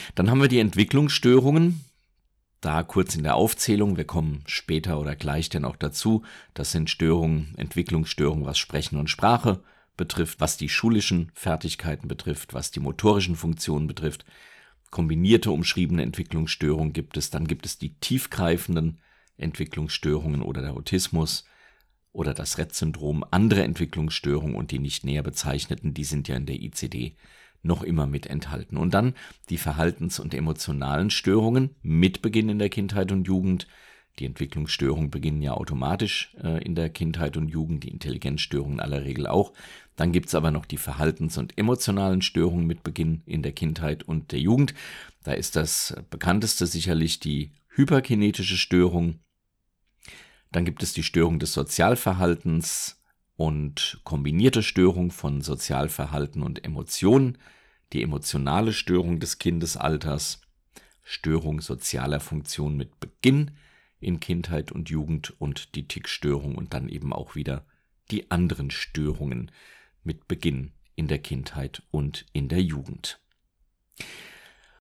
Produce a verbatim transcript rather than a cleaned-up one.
Dann haben wir die Entwicklungsstörungen. Da kurz in der Aufzählung, wir kommen später oder gleich dann auch dazu. Das sind Störungen, Entwicklungsstörungen, was Sprechen und Sprache betrifft, was die schulischen Fertigkeiten betrifft, was die motorischen Funktionen betrifft. Kombinierte umschriebene Entwicklungsstörungen gibt es. Dann gibt es die tiefgreifenden Entwicklungsstörungen oder der Autismus oder das Rett-Syndrom, andere Entwicklungsstörungen und die nicht näher bezeichneten, die sind ja in der I C D noch immer mit enthalten. Und dann die Verhaltens- und emotionalen Störungen mit Beginn in der Kindheit und Jugend. Die Entwicklungsstörungen beginnen ja automatisch äh, in der Kindheit und Jugend, die Intelligenzstörungen in aller Regel auch. Dann gibt es aber noch die Verhaltens- und emotionalen Störungen mit Beginn in der Kindheit und der Jugend. Da ist das bekannteste sicherlich die hyperkinetische Störung. Dann gibt es die Störung des Sozialverhaltens und kombinierte Störung von Sozialverhalten und Emotionen, die emotionale Störung des Kindesalters, Störung sozialer Funktion mit Beginn in Kindheit und Jugend und die Tickstörung und dann eben auch wieder die anderen Störungen mit Beginn in der Kindheit und in der Jugend.